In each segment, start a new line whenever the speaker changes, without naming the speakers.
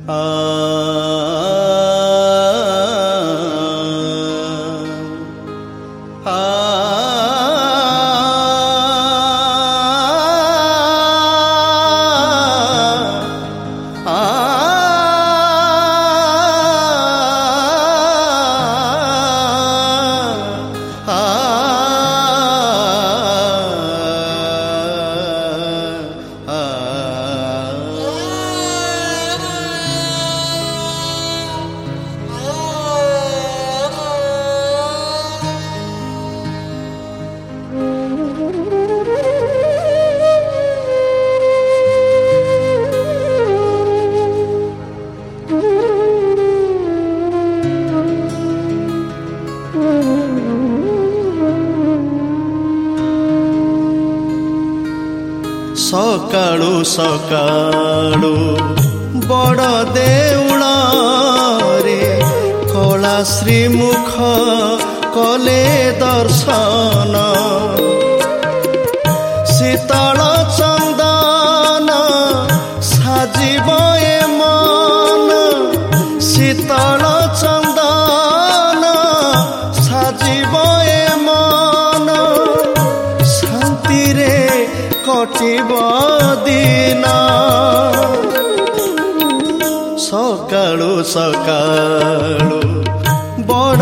ସକାଳୁ ସକାଳୁ ବଡ଼ ଦେଉଳରେ କଳା ଶ୍ରୀମୁଖ କଲେ ଦର୍ଶନ ଶୀତଳ ଚନ୍ଦନ ସାଜିବ ଏ ମନ ଶୀତଳ ଚନ୍ଦନ ସାଜିବ ଏ ମନ ଶାନ୍ତିରେ କଟିବ ଦିନ ସକାଳୁ ସକାଳୁ ବଡ଼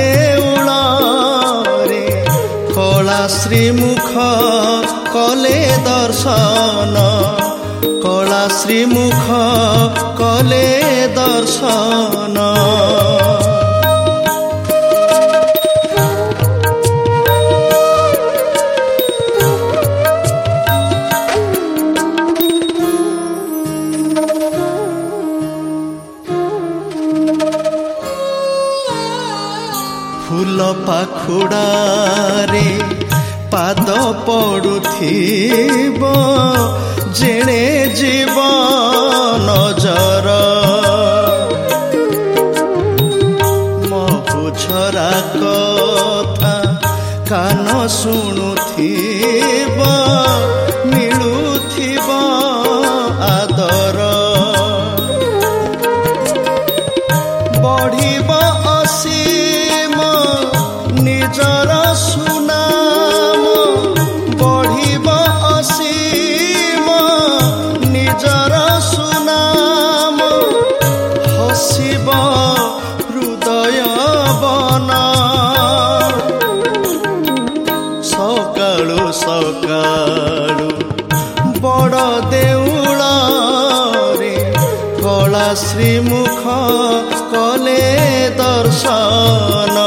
ଦେଉଳରେ କଳା ଶ୍ରୀମୁଖ କଲେ ଦର୍ଶନ କଳା ଶ୍ରୀମୁଖ କଲେ ଦର୍ଶନ ଫୁଲ ପାଖୁଡ଼ାରେ ପାଦ ପଡ଼ୁଥିବ ଯେଣେ ଯିବ ନଜର ମହୁଝରା କଥା କାନ ଶୁଣୁଥିବ ମିଳୁଥିବ ଆଦର ବଢ଼ିବ ଅସୀମ ନିଜର ସୁନାମ ବଢ଼ିବ ଅସୀମ ନିଜର ସୁନାମ ହସିବ ହୃଦୟ ବନ ସକାଳୁ ସକାଳୁ ବଡ଼ ଦେଉଳରେ କଳା ଶ୍ରୀମୁଖ କଲେ ଦର୍ଶନ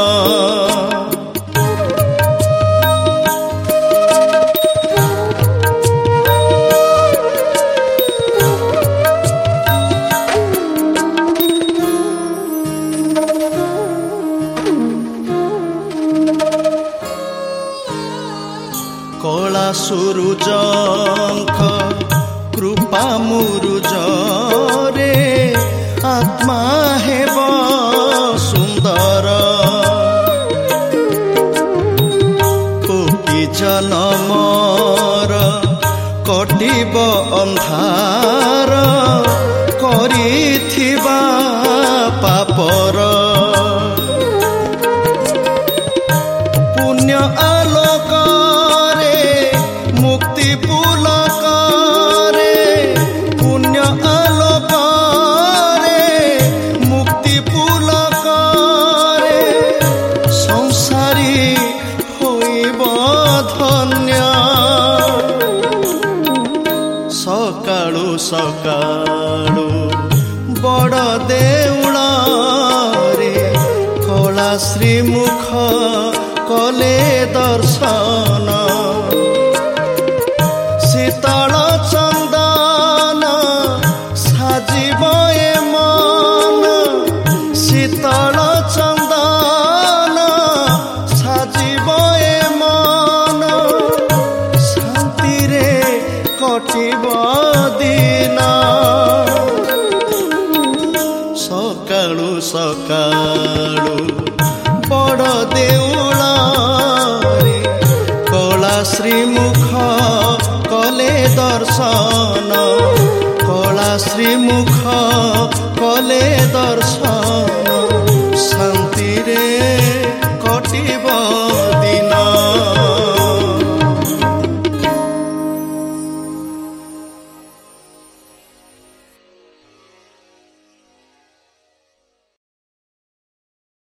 କଳା ସୂରୁଜଙ୍କ କୃପା ମୁରୁଜରେ ଆତ୍ମା ହେବ ସୁନ୍ଦର କୋଟି ଜନମର କଟିବ ଅନ୍ଧାର କରିଥିବା ପାପର ପୁଣ୍ୟ ଆଲୋକରେ ମୁକ୍ତି ପୁଲକରେ ପୁଣ୍ୟ ଆଲୋକରେ ମୁକ୍ତି ପୁଲକରେ ସଂସାରୀ ହୋଇବ ଧନ୍ୟ ସକାଳୁ ସକାଳୁ ବଡ଼ ଦେଉଳରେ କଳା ଶ୍ରୀମୁଖ କଲେ ଦର୍ଶନ ଶୀତଳ ଚନ୍ଦନ ସାଜିବ ଏ ମନ ଶୀତଳ ଚନ୍ଦନ ସାଜିବ ଏ ମନ ଶାନ୍ତିରେ କଟିବ ଦିନ ସକାଳୁ ସକାଳୁ ବଡ଼ ଦେଉଳରେ କଳା ଶ୍ରୀମୁଖ କଲେ ଦର୍ଶନ କଳା ଶ୍ରୀମୁଖ कले दर्शन